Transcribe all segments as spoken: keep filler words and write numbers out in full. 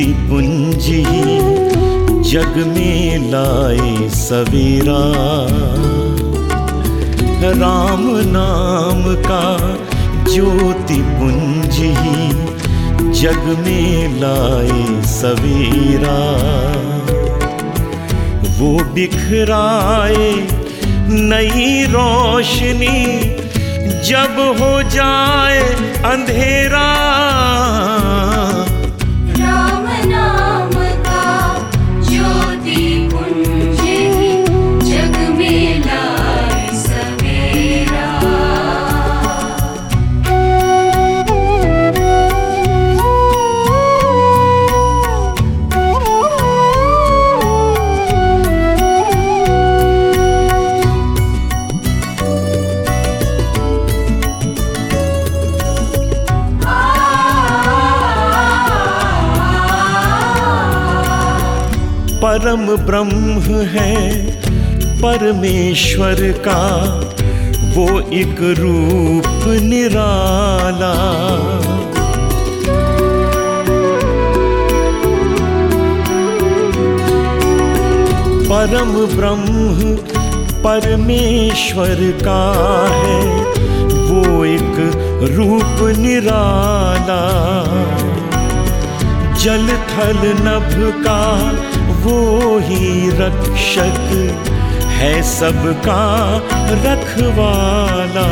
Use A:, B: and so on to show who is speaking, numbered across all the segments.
A: ज्योति पुंज ही जग में लाए सवेरा। राम नाम का ज्योति पुंज ही जग में लाए सवेरा। वो बिखराए नई रोशनी जब हो जाए अंधेरा।
B: राम नाम का ज्योति पुंज ही जग में लाए सवेरा।
A: परम ब्रह्म है परमेश्वर का वो एक रूप निराला। परम ब्रह्म परमेश्वर का है वो एक रूप निराला। जल थल नभ का वो ही रक्षक है सबका रखवाला।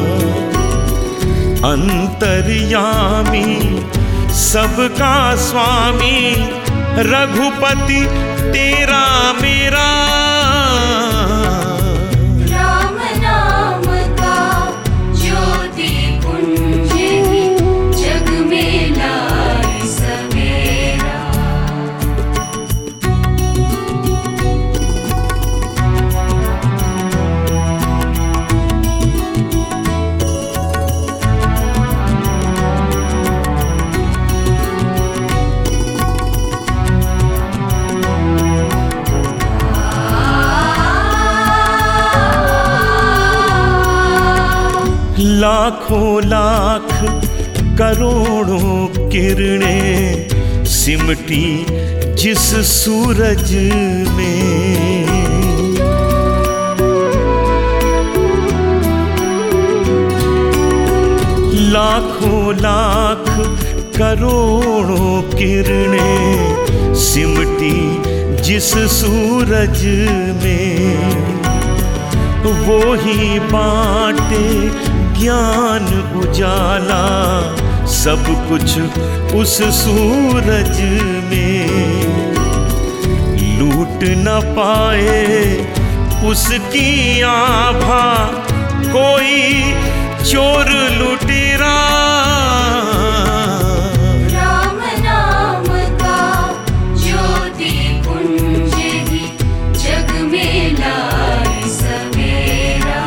A: अंतर्यामी सबका स्वामी रघुपति तेरा मेरा।
B: राम नाम का ज्योति पुंज ही जग में लाए सवेरा।
A: लाखों लाख करोड़ों किरणें सिमटी जिस सूरज में। लाखों लाख करोड़ों किरणें सिमटी जिस सूरज में। वो ही बाटे ज्ञान उजाला सब कुछ उस सूरज में। लूट न पाए उसकी आभा कोई चोर लुटेरा।
B: राम नाम का ज्योति पुंज ही जग में लाए सवेरा।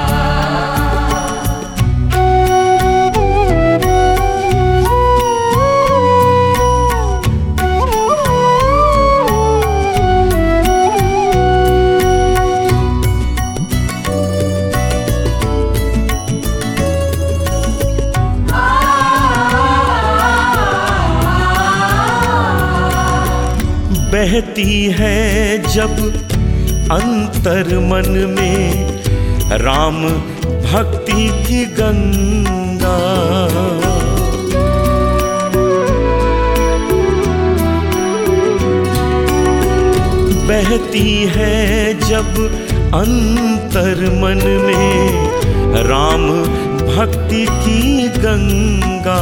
A: बहती है जब अंतर मन में राम भक्ति की गंगा। बहती है जब अंतर मन में राम भक्ति की गंगा।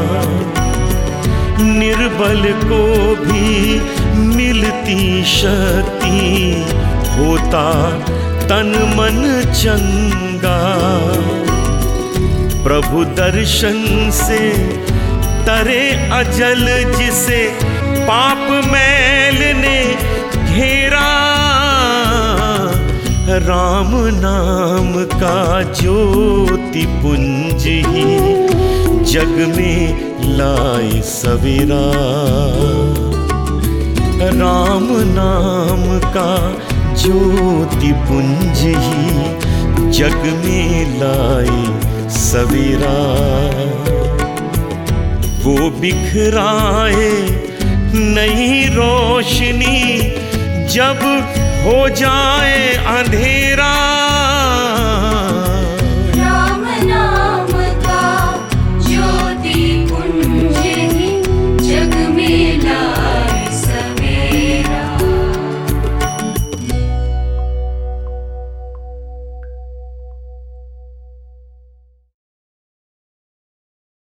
A: निर्बल को भी मिलती शक्ति होता तन मन चंगा। प्रभु दर्शन से तरे अजल जिसे पाप मैल ने घेरा। राम नाम का ज्योति पुंज ही जग में लाए सवेरा। राम नाम का ज्योति पुंज ही जग में लाए सवेरा। वो बिखराए नई रोशनी जब हो जाए अंधेरा,